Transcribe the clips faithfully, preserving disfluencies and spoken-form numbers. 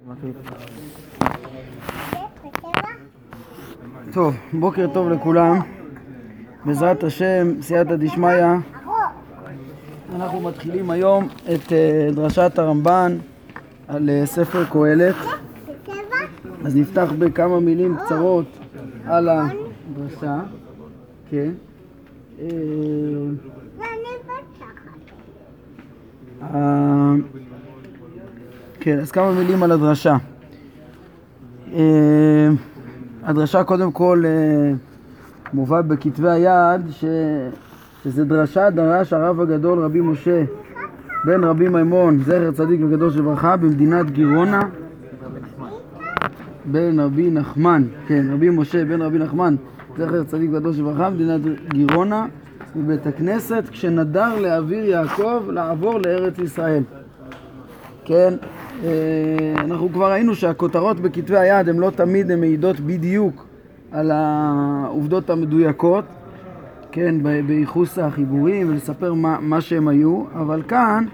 טוב, בוקר טוב לכולם. בעזרת השם, סייעתא דשמיא, אנחנו מתחילים היום את דרשת הרמב"ן על ספר קהלת. אז נפתח בכמה מילים קצרות על הדרשה. כן. כן, אז כמה מילים על הדרשה. הדרשה קודם כל מובא בכתבי היד ש... שזה דרשה דרש הרב הגדול רבי משה בן רבי מימון זכר צדיק וקדוש לברכה במדינת גירונה בן רבי נחמן, כן, רבי משה בן רבי נחמן זכר צדיק וקדוש לברכה במדינת גירונה בבית הכנסת כשנדר לאוויר יעקב לעבור לארץ ישראל. כן, אנחנו כבר ראינו שהכותרות בכתבי היד הן לא תמיד הן מעידות בדיוק על העובדות המדויקות, כן, בייחוס החיבורים ולספר מה, מה שהם היו, אבל כאן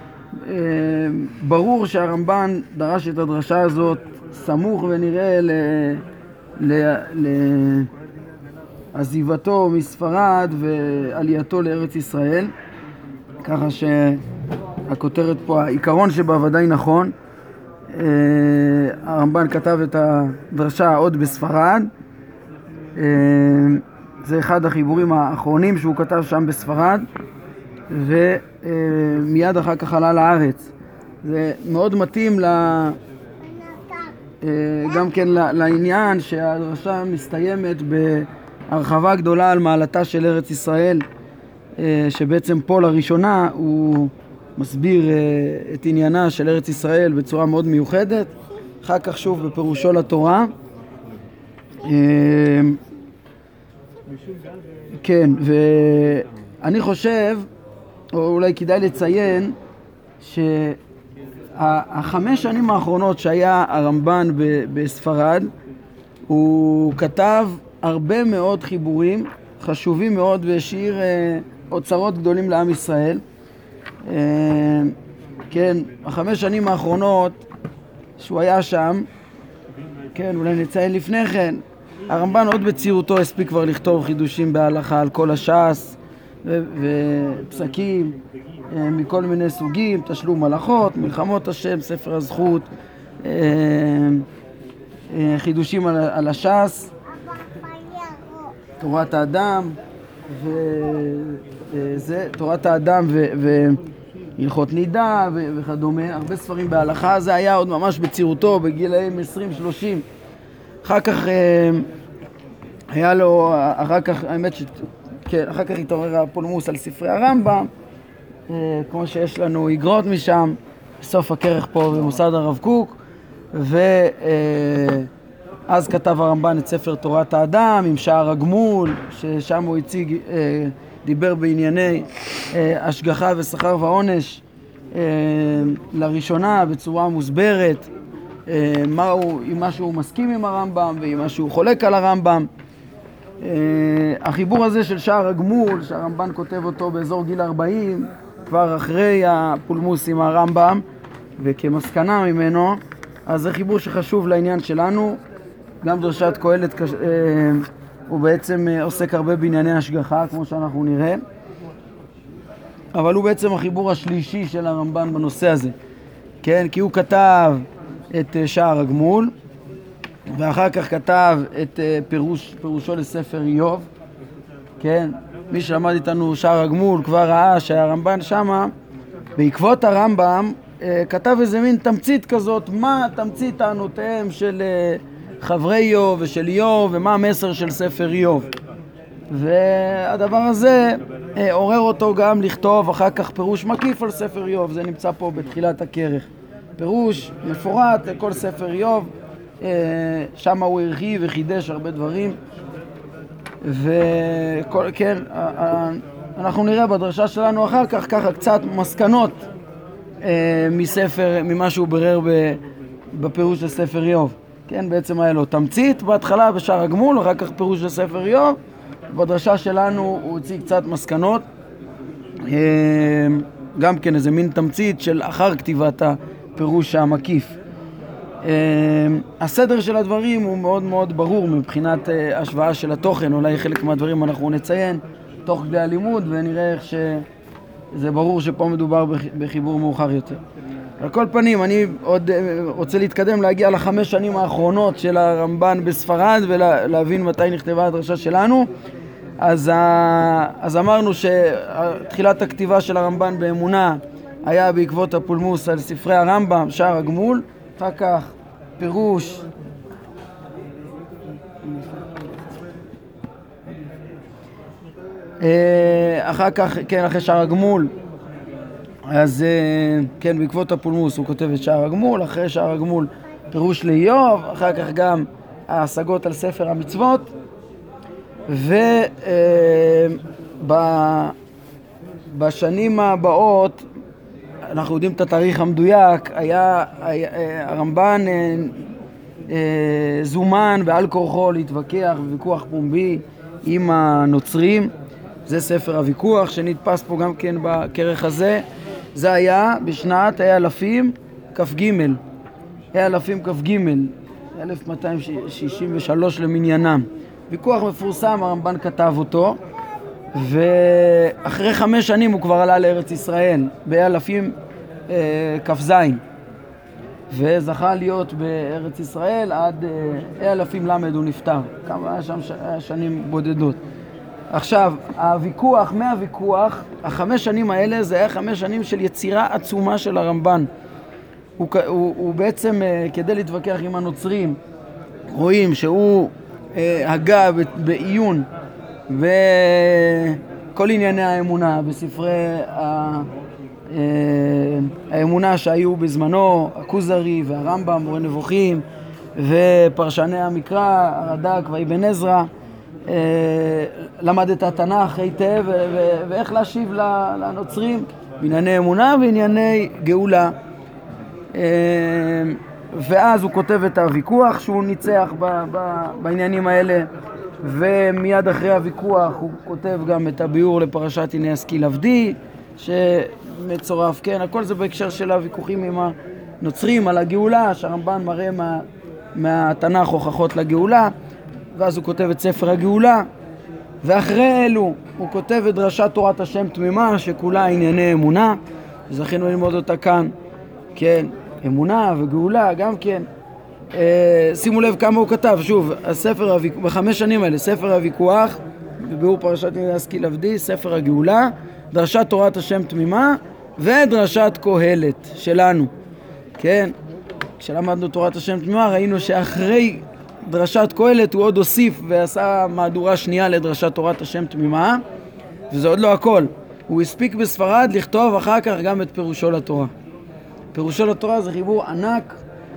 ברור שהרמב"ן דרש את הדרשה הזאת סמוך ונראה ל, ל, לעזיבתו מספרד ועלייתו לארץ ישראל, ככה שהכותרת פה, העיקרון שבה ודאי נכון. הרמב"ן כתב את הדרשה עוד בספרד, זה אחד החיבורים האחרונים שהוא כתב שם בספרד, ומיד אחר כך עלה לארץ. זה מאוד מתאים ל... גם כן לעניין שהדרשה מסתיימת בהרחבה גדולה על מעלתה של ארץ ישראל, שבעצם פה לראשונה הוא מסביר את עניינה של ארץ ישראל בצורה מאוד מיוחדת, אחר כך שוב בפירושו לתורה. כן, ואני חושב, או אולי כדאי לציין, שהחמש שנים האחרונות שהיה הרמב"ן בספרד, הוא כתב הרבה מאוד חיבורים חשובים מאוד והשאיר אוצרות גדולים לעם ישראל. כן, החמש שנים האחרונות שהוא היה שם, כן, אולי נציין לפני כן, הרמב"ן עוד בצירותו הספיק כבר לכתוב חידושים בהלכה על כל הש"ס ו- ופסקים מכל מיני סוגים, תשלום מלאכות, מלחמות השם, ספר הזכות, חידושים על, על הש"ס, תורת האדם וזה, תורת האדם ו- והלכות נידה ו- וכדומה, הרבה ספרים בהלכה. זה היה עוד ממש בצירותו בגילאים עשרים שלושים. אחר כך היה לו, אחר כך, האמת ש... כן, אחר כך התעורר הפולמוס על ספרי הרמב"ם, כמו שיש לנו איגרות משם, בסוף הכרך פה במוסד הרב קוק, ואז כתב הרמב"ן את ספר תורת האדם עם שער הגמול, ששם הוא הציג, דיבר בענייני השגחה ושכר ועונש לראשונה בצורה מוסברת, מה הוא, עם מה שהוא מסכים עם הרמב"ם ועם מה שהוא חולק על הרמב"ם. החיבור הזה של שער הגמול, שהרמב"ן כותב אותו באזור גיל ארבעים, כבר אחרי הפולמוס עם הרמב"ם וכמסקנה ממנו, אז זה חיבור שחשוב לעניין שלנו. גם דרשת קהלת הוא בעצם עוסק הרבה בענייני השגחה, כמו שאנחנו נראה, אבל הוא בעצם החיבור השלישי של הרמב"ן בנושא הזה, כן, כי הוא כתב את שער הגמול ואחר כך כתב את פירוש, פירושו לספר איוב. כן, מי שלמד איתנו שער הגמול כבר ראה שהרמב"ן שמה בעקבות הרמב"ם כתב איזה מין תמצית כזאת, מה תמצית טענותיהם של חברי איוב ושל איוב ומה המסר של ספר איוב, והדבר הזה עורר אותו גם לכתוב אחר כך פירוש מקיף על ספר איוב. זה נמצא פה בתחילת הכרך, פירוש מפורט לכל ספר איוב, שם הוא הרחיב וחידש הרבה דברים. וכן, אנחנו נראה בדרשה שלנו אחר כך ככה קצת מסקנות מספר, ממה שהוא ברר בפירוש של ספר איוב. כן, בעצם היה לו תמצית בהתחלה בשער הגמול, אחר כך פירוש של ספר איוב. בדרשה שלנו הוא הציג קצת מסקנות, גם כן איזה מין תמצית של אחר כתיבת הפירוש המקיף. הסדר של הדברים הוא מאוד מאוד ברור מבחינת השוואה של התוכן, אולי חלק מהדברים אנחנו נציין תוך כדי הלימוד ונראה איך שזה ברור שפה מדובר בחיבור מאוחר יותר. על כל פנים, אני עוד רוצה להתקדם להגיע לחמש שנים האחרונות של הרמב"ן בספרד ולהבין מתי נכתבה הדרשה שלנו. אז, אז אמרנו שתחילת הכתיבה של הרמב"ן באמונה היה בעקבות הפולמוס על ספרי הרמב"ם, שער הגמול, אחר כך פירוש אחר כך, כן, אחרי שער הגמול, אז כן, בעקבות הפולמוס הוא כותב את שער הגמול, אחרי שער הגמול פירוש לאיוב, אחר כך גם ההשגות על ספר המצוות, ובשנים הבאות, אנחנו יודעים את התאריך המדויק, היה, היה הרמב"ן זומן בעל כורחו להתווכח בוויכוח פומבי עם הנוצרים. זה ספר הוויכוח שנתפס פה גם כן בכרך הזה. זה היה בשנת היה אלפים כ"ג, היה אלפים כ"ג, אלף מאתיים שישים ושלוש למניינם. ויכוח מפורסם, הרמב"ן כתב אותו, ואחרי חמש שנים הוא כבר עלה לארץ ישראל, באלפים אה, כ"ז, וזכה להיות בארץ ישראל עד אה, אלפים למד הוא נפטר, כמה היה שם ש... היה שנים בודדות. עכשיו, הוויכוח, מהוויכוח, החמש שנים האלה זה היה חמש שנים של יצירה עצומה של הרמב"ן. הוא, הוא, הוא בעצם, כדי להתווכח עם הנוצרים, רואים שהוא אה, הגה בעיון וכל ענייני האמונה, בספרי ה, אה, האמונה שהיו בזמנו, הכוזרי והרמב"ם, מורה נבוכים, ופרשני המקרא, הרד"ק ואבן עזרא. למד את התנ"ך היטב ואיך להשיב לנוצרים בענייני אמונה וענייני גאולה. ואז הוא כותב את הוויכוח שהוא ניצח בעניינים האלה, ומיד אחרי הוויכוח הוא כותב גם את הביאור לפרשת הנה השכיל עבדי שמצורף, כן, הכל זה בהקשר של הוויכוחים עם הנוצרים על הגאולה, שהרמב"ן מראה מה, מהתנ"ך הוכחות לגאולה. ואז הוא כותב את ספר הגאולה, ואחרי אלו הוא כותב את דרשת תורת השם תמימה, שכולה ענייני אמונה, זכינו ללמוד אותה כאן, כן, אמונה וגאולה גם כן. אה, שימו לב כמה הוא כתב, שוב, הספר הוויכוח, בחמש שנים האלה, ספר הוויכוח, בביאור פרשת הנה השכיל עבדי, ספר הגאולה, דרשת תורת השם תמימה, ודרשת קהלת שלנו, כן, כשלמדנו תורת השם תמימה, ראינו שאחרי דרשת קהלת הוא עוד הוסיף ועשה מהדורה שנייה לדרשת תורת השם תמימה, וזה עוד לא הכל. הוא הספיק בספרד לכתוב אחר כך גם את פירושו לתורה. פירושו לתורה זה חיבור ענק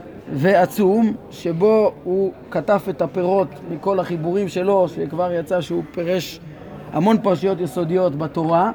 ועצום, שבו הוא כתב את הפירות מכל החיבורים שלו, שכבר יצא שהוא פירש המון פרשיות יסודיות בתורה,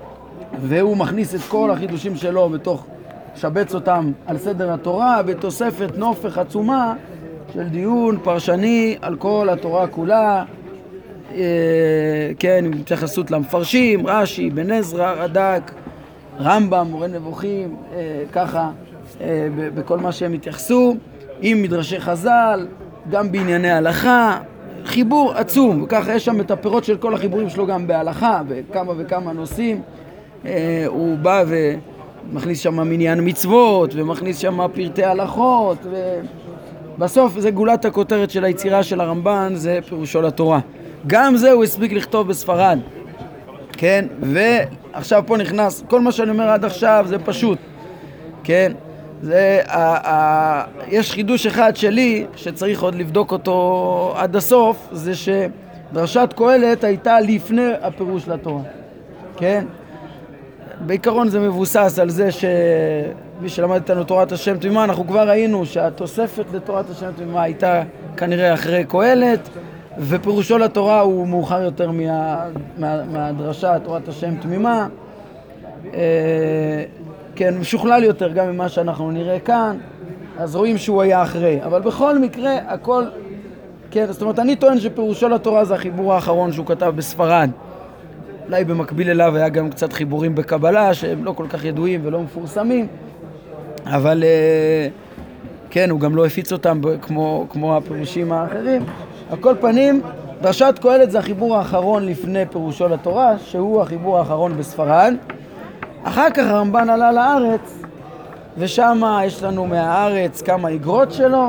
והוא מכניס את כל החידושים שלו בתוך, שבץ אותם על סדר התורה, בתוספת נופך עצומה של דיון פרשני על כל התורה כולה, אה, כן, עם התייחסות למפרשים, רש"י, אבן עזרא, רד"ק, רמב"ם, מורה נבוכים, אה, ככה, אה, ב- בכל מה שהם התייחסו, עם מדרשי חז"ל, גם בענייני הלכה, חיבור עצום, וככה יש שם את הפירות של כל החיבורים שלו גם בהלכה, בכמה וכמה נושאים. אה, הוא בא ומכניס שם מניין מצוות, ומכניס שם פרטי הלכות, ו... בסוף זה גולת הכותרת של היצירה של הרמב"ן, זה פירושו לתורה. גם זה הוא הספיק לכתוב בספרד, כן? ועכשיו פה נכנס, כל מה שאני אומר עד עכשיו זה פשוט, כן? זה, ה, ה, יש חידוש אחד שלי שצריך עוד לבדוק אותו עד הסוף, זה שדרשת קהלת הייתה לפני הפירוש לתורה, כן? בעיקרון זה מבוסס על זה שמי שלמד איתנו תורת השם תמימה, אנחנו כבר ראינו שהתוספת לתורת השם תמימה הייתה כנראה אחרי קהלת, ופירושו לתורה הוא מאוחר יותר מה, מה, מהדרשה תורת השם תמימה, כן, משוכלל יותר גם ממה שאנחנו נראה כאן, אז רואים שהוא היה אחרי, אבל בכל מקרה הכל, כן, זאת אומרת אני טוען שפירושו לתורה זה החיבור האחרון שהוא כתב בספרד. אולי במקביל אליו היה גם קצת חיבורים בקבלה שהם לא כל כך ידועים ולא מפורסמים, אבל כן, הוא גם לא הפיץ אותם כמו, כמו הפירושים האחרים. על כל פנים, דרשת קהלת זה החיבור האחרון לפני פירושו לתורה, שהוא החיבור האחרון בספרד. אחר כך הרמב"ן עלה לארץ, ושם יש לנו מהארץ כמה איגרות שלו,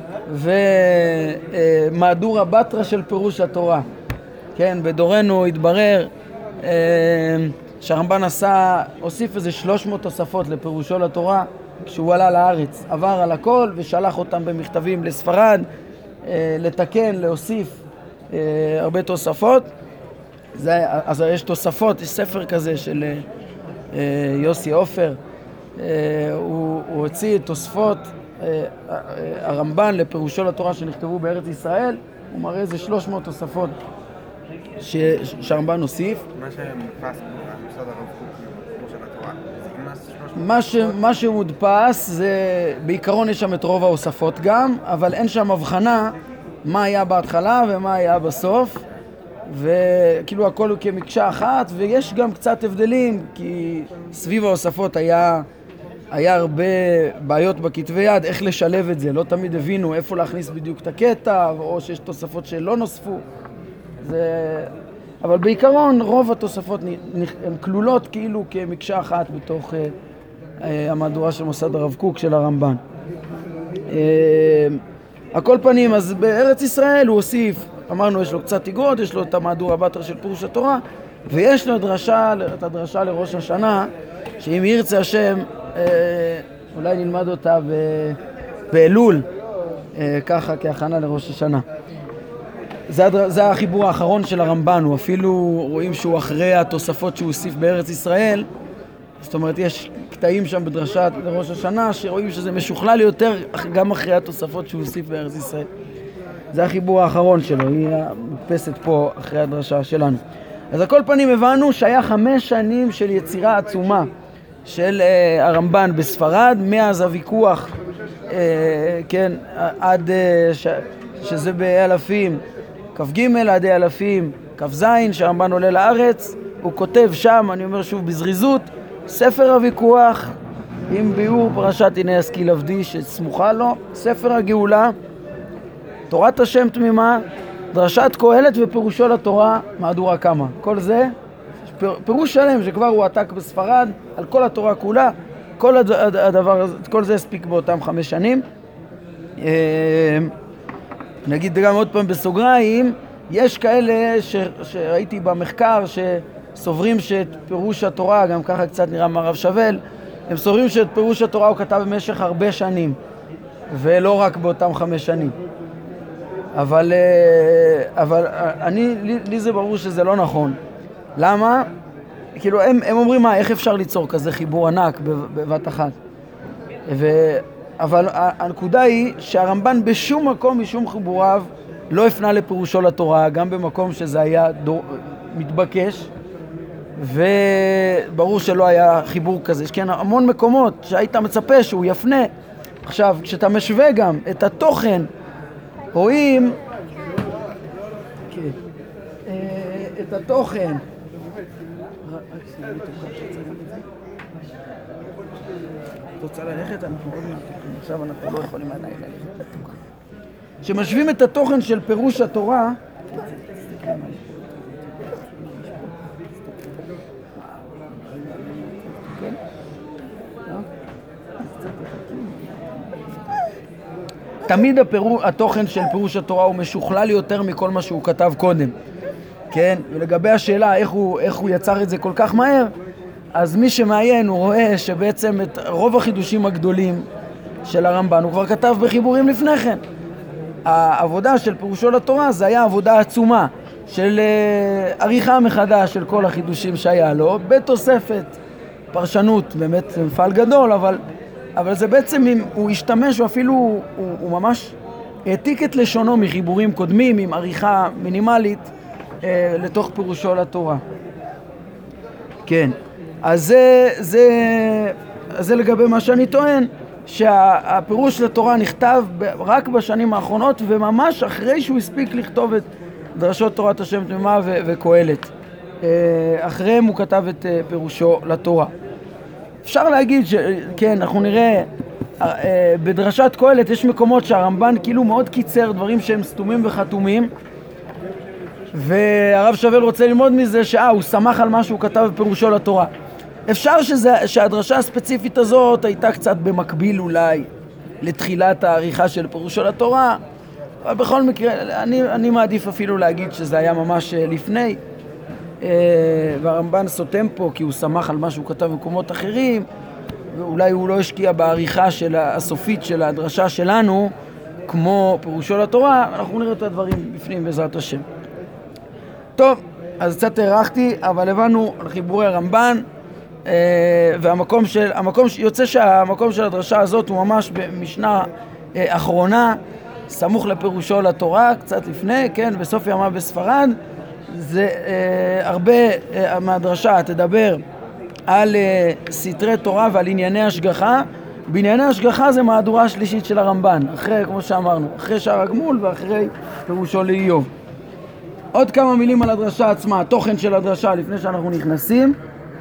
ומהדורה בתרא של פירוש התורה. כן, בדורנו התברר שהרמב"ן עשה, הוסיף איזה שלוש מאות תוספות לפירושו לתורה, כשהוא עלה לארץ, עבר על הכל ושלח אותם במכתבים לספרד, לתקן, להוסיף הרבה תוספות. זה, אז יש תוספות, יש ספר כזה של יוסי עופר, הוא, הוא הוציא תוספות הרמב"ן לפירושו לתורה שנכתבו בארץ ישראל, הוא מראה איזה שלוש מאות תוספות ש, שהרמב"ן הוסיף. מה שמודפס במוסד הרב קוק לפירוש התורה, מה, ש, מה שמודפס זה, בעיקרון יש שם את רוב ההוספות גם, אבל אין שם הבחנה מה היה בהתחלה ומה היה בסוף, וכאילו הכל הוא כמקשה אחת, ויש גם קצת הבדלים, כי סביב ההוספות היה, היה הרבה בעיות בכתבי יד, איך לשלב את זה, לא תמיד הבינו איפה להכניס בדיוק את הקטע, או שיש תוספות שלא נוספו. זה... אבל בעיקרון רוב התוספות הן כלולות כאילו כמקשה אחת בתוך אה, אה, המהדורה של מוסד הרב קוק של הרמב"ן. אה, הכל פנים, אז בארץ ישראל הוא הוסיף, אמרנו יש לו קצת איגרות, יש לו את המהדורה בתרא של פירוש התורה, ויש לו דרשה, את הדרשה לראש השנה, שאם ירצה השם, אה, אולי נלמד אותה ב... באלול, אה, ככה כהכנה לראש השנה. זה, זה החיבור האחרון של הרמב"ן, הוא אפילו רואים שהוא אחרי התוספות שהוא הוסיף בארץ ישראל, זאת אומרת יש קטעים שם בדרשת לראש השנה שרואים שזה משוכלל יותר גם אחרי התוספות שהוא הוסיף בארץ ישראל. זה החיבור האחרון שלו, היא מודפסת פה אחרי הדרשה שלנו. אז על כל פנים הבנו שהיה חמש שנים של יצירה עצומה של uh, הרמב"ן בספרד, מאז הוויכוח, uh, כן, עד uh, ש, שזה באלפים, כ"ג עד אלפים, כ"ז, שהרמב"ן עולה לארץ, הוא כותב שם, אני אומר שוב בזריזות, ספר הוויכוח עם ביאור פרשת הנה השכיל עבדי שסמוכה לו, ספר הגאולה, תורת השם תמימה, דרשת קהלת ופירושו לתורה, מהדורה קמא. כל זה, פירוש שלם שכבר הוא עתק בספרד, על כל התורה כולה, כל הדבר, כל זה הספיק באותם חמש שנים. נגיד גם עוד פעם בסוגריים, יש כאלה ש, שראיתי במחקר שסוברים שאת פירוש התורה, גם ככה קצת נראה מהרב שבל, הם סוברים שאת פירוש התורה הוא כתב במשך הרבה שנים, ולא רק באותם חמש שנים. אבל, אבל אני, לי, לי זה ברור שזה לא נכון. למה? כאילו הם, הם אומרים מה, איך אפשר ליצור כזה חיבור ענק בבת אחת? ו... אבל הנקודה היא שהרמב"ן בשום מקום משום חיבוריו לא הפנה לפירושו לתורה, גם במקום שזה היה דור, מתבקש, וברור שלא היה חיבור כזה. יש כן המון מקומות שהיית מצפה שהוא יפנה. עכשיו, כשאתה משווה גם את התוכן, רואים את התוכן. רוצה ללכת, אנחנו עוד מעט, עכשיו אנחנו לא יכולים עדיין ללכת. כשמשווים את התוכן של פירוש התורה, תמיד הפירוש, התוכן של פירוש התורה הוא משוכלל יותר מכל מה שהוא כתב קודם. כן? ולגבי השאלה איך הוא, איך הוא יצר את זה כל כך מהר, אז מי שמעיין הוא רואה שבעצם את רוב החידושים הגדולים של הרמב"ן הוא כבר כתב בחיבורים לפני כן. העבודה של פירושו לתורה זה היה עבודה עצומה של uh, עריכה מחדש של כל החידושים שהיה לו, בתוספת פרשנות, באמת מפעל גדול, אבל, אבל זה בעצם, אם הוא השתמש, הוא אפילו, הוא, הוא ממש העתיק את לשונו מחיבורים קודמים, עם עריכה מינימלית, uh, לתוך פירושו לתורה. כן. אז זה, זה, זה לגבי מה שאני טוען, שהפירוש לתורה נכתב רק בשנים האחרונות, וממש אחרי שהוא הספיק לכתוב את דרשות תורת השם תמימה ו- וקהלת. אחריהם הוא כתב את פירושו לתורה. אפשר להגיד שכן, אנחנו נראה בדרשת קהלת יש מקומות שהרמב"ן כאילו מאוד קיצר דברים שהם סתומים וחתומים, והרב שוויל רוצה ללמוד מזה שאה, הוא שמח על מה שהוא כתב בפירושו לתורה. אפשר שזה, שהדרשה הספציפית הזאת הייתה קצת במקביל אולי לתחילת העריכה של פירושו לתורה, אבל בכל מקרה אני, אני מעדיף אפילו להגיד שזה היה ממש לפני, והרמב"ן סותם פה כי הוא שמח על מה שהוא כתב במקומות אחרים, ואולי הוא לא השקיע בעריכה של הסופית של הדרשה שלנו כמו פירושו לתורה. אנחנו נראה את הדברים בפנים בעזרת השם. טוב, אז קצת הרחתי, אבל הבנו על חיבורי הרמב"ן, והמקום של, המקום, יוצא שהמקום של הדרשה הזאת הוא ממש במשנה אחרונה, סמוך לפירושו לתורה, קצת לפני, כן, בסוף ימה בספרד. זה הרבה מהדרשה תדבר על סתרי תורה ועל ענייני השגחה. בענייני השגחה זה מהדורה השלישית של הרמב"ן, אחרי, כמו שאמרנו, אחרי שער הגמול ואחרי פירושו לאיוב. עוד כמה מילים על הדרשה עצמה, התוכן של הדרשה לפני שאנחנו נכנסים.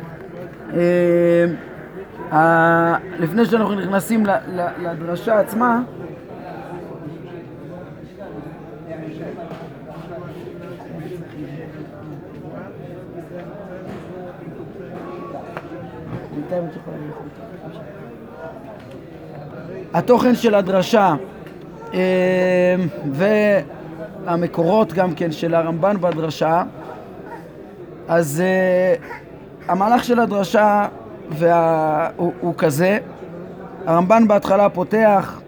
לפני שאנחנו נכנסים לדרשה עצמה, התוכן של הדרשה והמקורות גם כן של הרמב"ן בדרשה. אז המהלך של הדרשה וה... הוא, הוא כזה. הרמב"ן בהתחלה פותח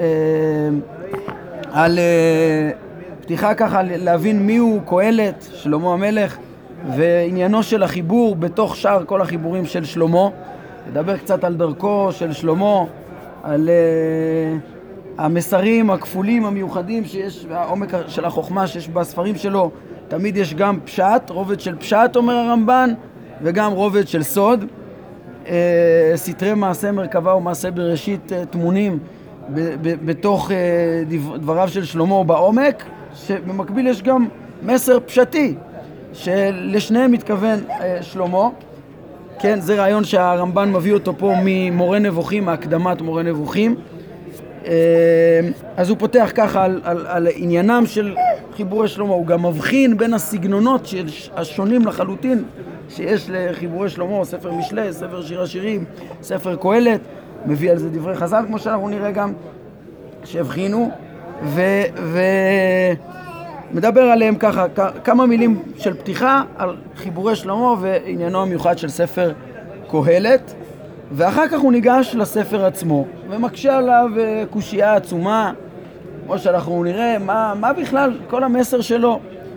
על פתיחה ככה להבין מיהו קהלת, שלמה המלך, ועניינו של החיבור בתוך שאר כל החיבורים של שלמה. לדבר קצת על דרכו של שלמה, על uh, המסרים הכפולים המיוחדים שיש, העומק של החוכמה שיש בספרים שלו. תמיד יש גם פשט, רובד של פשט אומר הרמב"ן, וגם רובד של סוד. uh, סתרי מעשה מרכבה ומעשה בראשית uh, תמונים ב- ב- בתוך uh, דב- דבריו של שלמה בעומק, שבמקביל יש גם מסר פשטי שלשניהם מתכוון uh, שלמה. כן, זה רעיון שהרמב"ן מביא אותו פה ממורה נבוכים, מהקדמת מורה נבוכים. אז הוא פותח ככה על, על, על עניינם של חיבורי שלמה. הוא גם מבחין בין הסגנונות השונים לחלוטין שיש לחיבורי שלמה, ספר משלי, ספר שיר השירים, ספר קהלת, מביא על זה דברי חז"ל כמו שאנחנו נראה גם שהבחינו, ו... ו... מדבר עליהם ככה, כמה מילים של פתיחה על חיבורי שלמה ועניינו המיוחד של ספר קהלת, ואחר כך הוא ניגש לספר עצמו ומקשה עליו קושייה עצומה, כמו שאנחנו נראה מה, מה בכלל כל המסר שלו,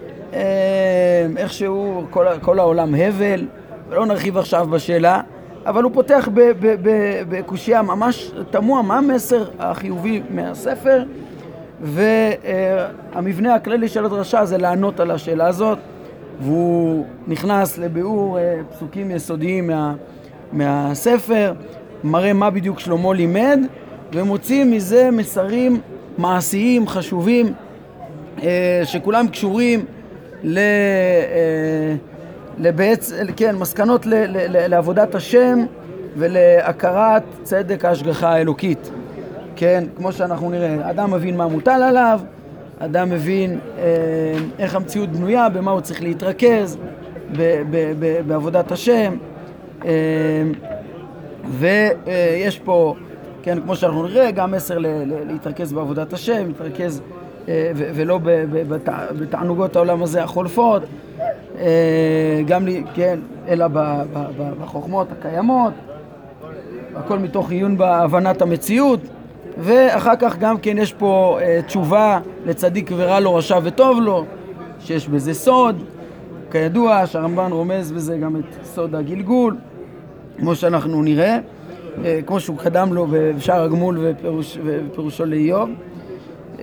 איכשהו כל, כל העולם הבל, ולא נרחיב עכשיו בשאלה, אבל הוא פותח בקושייה ממש תמוה מה המסר החיובי מהספר, והמבנה הכללי של הדרשה זה לענות על השאלה הזאת, והוא נכנס לביאור פסוקים יסודיים מה, מהספר, מראה מה בדיוק שלמה לימד, ומוציא מזה מסרים מעשיים חשובים שכולם קשורים ל, לבעצ... כן, מסקנות ל, ל, לעבודת השם ולהכרת צדק ההשגחה האלוקית. כן, כמו שאנחנו נראה, אדם מבין מה מוטל עליו, אדם מבין אה, איך המציאות בנויה, במה הוא צריך להתרכז ב- ב- ב- בעבודת השם, אה, ויש פה, כן, כמו שאנחנו נראה, גם מסר ל- ל- להתרכז בעבודת השם, להתרכז אה, ו- ולא ב- ב- בת- בתענוגות העולם הזה החולפות, אה, גם, לי, כן, אלא ב- ב- ב- בחוכמות הקיימות, הכל מתוך עיון בהבנת המציאות. ואחר כך גם כן יש פה uh, תשובה לצדיק ורע לו, רשע וטוב לו, שיש בזה סוד, כידוע שהרמב"ן רומז בזה גם את סוד הגלגול, כמו שאנחנו נראה, uh, כמו שהוא קדם לו בשער הגמול ופירוש, ופירושו לאיוב. Uh,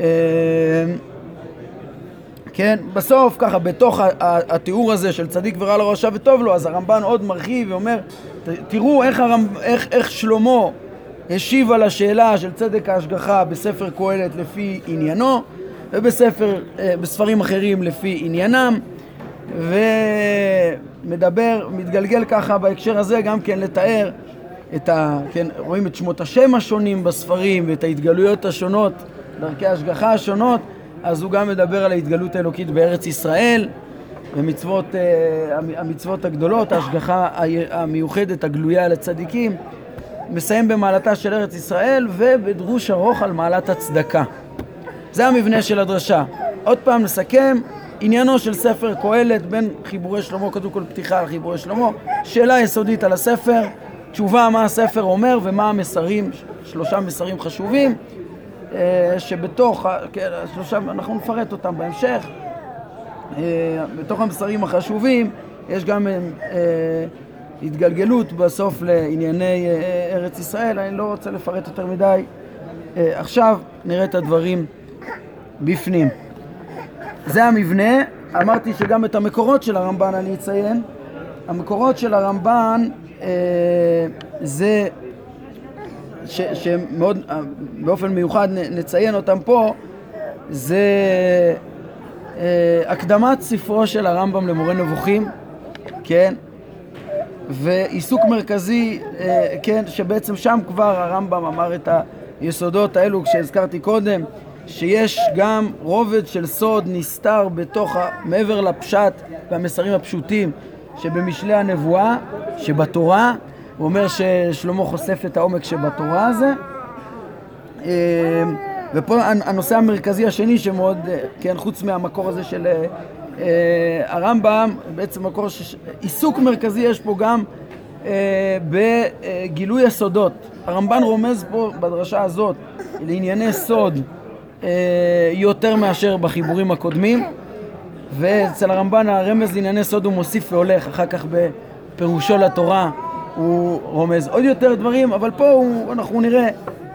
כן, בסוף ככה בתוך התיאור הזה של צדיק ורע לו, רשע וטוב לו, אז הרמב"ן עוד מרחיב ואומר, תראו איך, הרמב, איך, איך שלמה השיב על השאלה של צדק ההשגחה בספר קהלת לפי עניינו, ובספר, בספרים אחרים לפי עניינם, ומדבר, מתגלגל ככה בהקשר הזה גם כן לתאר את ה, כן, רואים את שמות השם השונים בספרים ואת ההתגלויות השונות, דרכי ההשגחה השונות, אז הוא גם מדבר על ההתגלות האלוקית בארץ ישראל, ומצוות, המצוות הגדולות, ההשגחה המיוחדת הגלויה לצדיקים, מסיים במעלתה של ארץ ישראל ובדרוש ארוך על מעלת הצדקה. זה המבנה של הדרשה. עוד פעם נסכם, עניינו של ספר קהלת בין חיבורי שלמה, קודם כל פתיחה על חיבורי שלמה, שאלה יסודית על הספר, תשובה מה הספר אומר ומה המסרים, שלושה מסרים חשובים, שבתוך, כן, שלושה, אנחנו נפרט אותם בהמשך, בתוך המסרים החשובים יש גם התגלגלות בסוף לענייני ארץ ישראל, אני לא רוצה לפרט יותר מדי, עכשיו נראה את הדברים בפנים. זה המבנה, אמרתי שגם את המקורות של הרמב"ן אני אציין. המקורות של הרמב"ן אה, זה ש, שמאוד באופן מיוחד נציין אותם פה, זה אה, הקדמת ספרו של הרמב"ם למורה נבוכים, כן, ועיסוק מרכזי, אה, כן, שבעצם שם כבר הרמב"ם אמר את היסודות האלו כשהזכרתי קודם, שיש גם רובד של סוד נסתר בתוך, מעבר לפשט והמסרים הפשוטים שבמשלי הנבואה, שבתורה, הוא אומר ששלמה חושף את העומק שבתורה הזה. ופה הנושא המרכזי השני שמאוד, כן, חוץ מהמקור הזה של הרמב"ם, בעצם מקור עיסוק מרכזי יש פה גם בגילוי הסודות. הרמב"ן רומז פה בדרשה הזאת לענייני סוד יותר מאשר בחיבורים הקודמים, ואצל הרמב"ן הרמז לענייני סוד הוא מוסיף והולך, אחר כך בפירושו לתורה הוא רומז עוד יותר דברים, אבל פה הוא, אנחנו נראה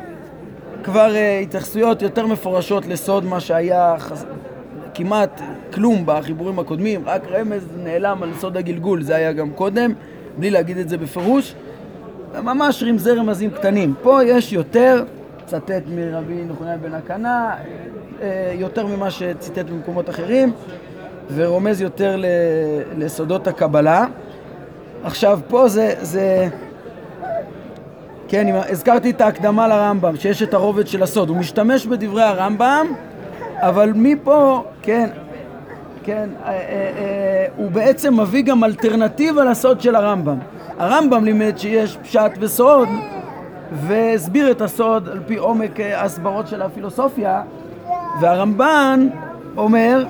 כבר התייחסויות יותר מפורשות לסוד, מה שהיה חז... כמעט כלום בחיבורים הקודמים, רק רמז נעלם על סוד הגלגול, זה היה גם קודם, בלי להגיד את זה בפירוש, ממש רמזי רמזים קטנים. פה יש יותר, צטט מרבי נחוניה בן הקנה, יותר ממה שציטט במקומות אחרים, ורומז יותר לסודות הקבלה. עכשיו פה זה, זה כן, הזכרתי את ההקדמה לרמב"ם, שיש את הרובד של הסוד, הוא משתמש בדברי הרמב"ם, אבל מפה, כן, כן, אה, אה, אה, הוא בעצם מביא גם אלטרנטיבה לסוד של הרמב"ם. הרמב"ם לימד שיש פשט וסוד, והסביר את הסוד על פי עומק הסברות של הפילוסופיה, והרמב"ן אומר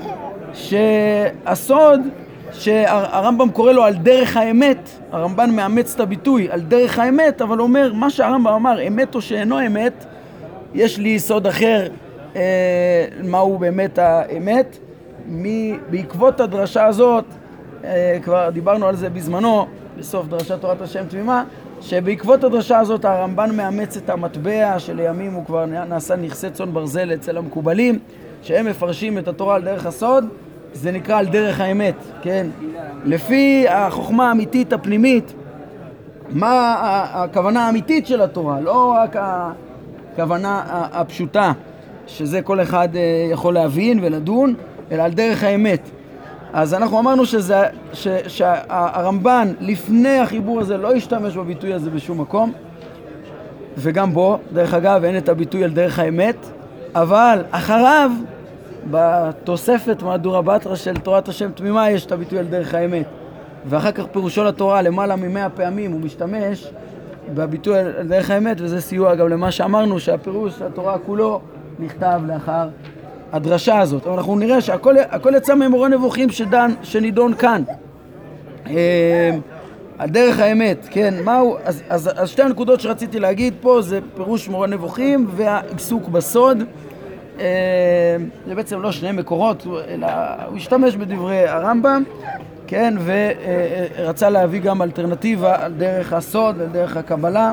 שהסוד, שהרמב"ם קורא לו על דרך האמת, הרמב"ן מאמץ את הביטוי על דרך האמת, אבל אומר מה שהרמב"ם אמר, אמת או שאינו אמת, יש לי סוד אחר, אה, מהו באמת האמת. בעקבות הדרשה הזאת, אה, כבר דיברנו על זה בזמנו, בסוף דרשת תורת השם תמימה, שבעקבות הדרשה הזאת הרמב"ן מאמץ את המטבע שלימים הוא כבר נעשה נכסי צאן ברזל אצל המקובלים, שהם מפרשים את התורה על דרך הסוד, זה נקרא על דרך האמת, כן? לפי החוכמה האמיתית הפנימית, מה הכוונה האמיתית של התורה, לא רק הכוונה הפשוטה, שזה כל אחד יכול להבין ולדון, אלא על דרך האמת. אז אנחנו אמרנו שזה, ש, שהרמב"ן לפני החיבור הזה לא השתמש בביטוי הזה בשום מקום, וגם בו, דרך אגב, אין את הביטוי על דרך האמת, אבל אחריו, בתוספת מהדורה בתרא של תורת השם תמימה, יש את הביטוי על דרך האמת. ואחר כך פירושו לתורה למעלה ממאה פעמים הוא משתמש בביטוי על דרך האמת, וזה סיוע גם למה שאמרנו, שהפירוש התורה כולו נכתב לאחר הדרשה הזאת. אבל אנחנו נראה שהכל הכל יצא ממורה נבוכים שדן, שנידון כאן. על דרך האמת, כן, מהו? אז, אז, אז שתי הנקודות שרציתי להגיד פה זה פירוש מורה נבוכים והעיסוק בסוד. זה בעצם לא שני מקורות, אלא הוא השתמש בדברי הרמב"ם, כן, ורצה להביא גם אלטרנטיבה על דרך הסוד, על דרך הקבלה.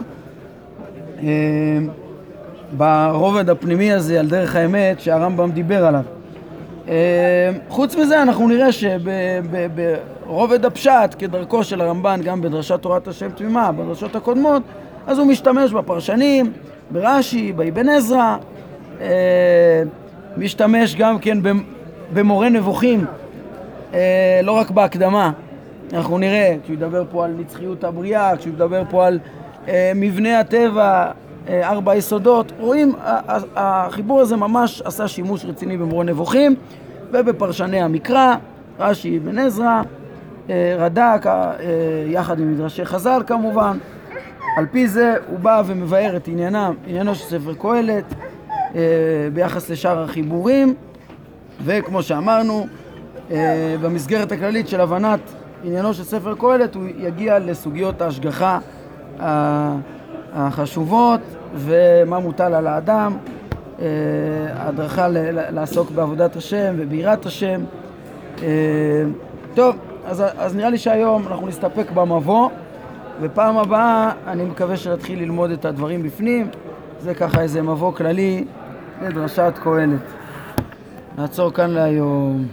ברובד הפנימי הזה, על דרך האמת, שהרמב"ם דיבר עליו. חוץ מזה, אנחנו נראה שברובד הפשט, כדרכו של הרמב"ן, גם בדרשת תורת השם תמימה, בדרשות הקודמות, אז הוא משתמש בפרשנים, ברש"י, באבן עזרא, משתמש גם כן במורה נבוכים, לא רק בהקדמה. אנחנו נראה, כשהוא ידבר פה על נצחיות הבריאה, כשהוא ידבר פה על מבנה הטבע, ארבע יסודות. רואים, החיבור הזה ממש עשה שימוש רציני במורה נבוכים ובפרשני המקרא, רש"י בן עזרא, רד"ק, יחד עם מדרשי חז"ל כמובן. על פי זה הוא בא ומבאר את עניינם, עניינו של ספר קהלת ביחס לשאר החיבורים, וכמו שאמרנו, במסגרת הכללית של הבנת עניינו של ספר קהלת הוא יגיע לסוגיות ההשגחה החשובות ומה מוטל על האדם, הדרכה לעסוק בעבודת השם וביראת השם. טוב, אז, אז נראה לי שהיום אנחנו נסתפק במבוא, ופעם הבאה אני מקווה שנתחיל ללמוד את הדברים בפנים. זה ככה איזה מבוא כללי לדרשת קהלת. נעצור כאן להיום.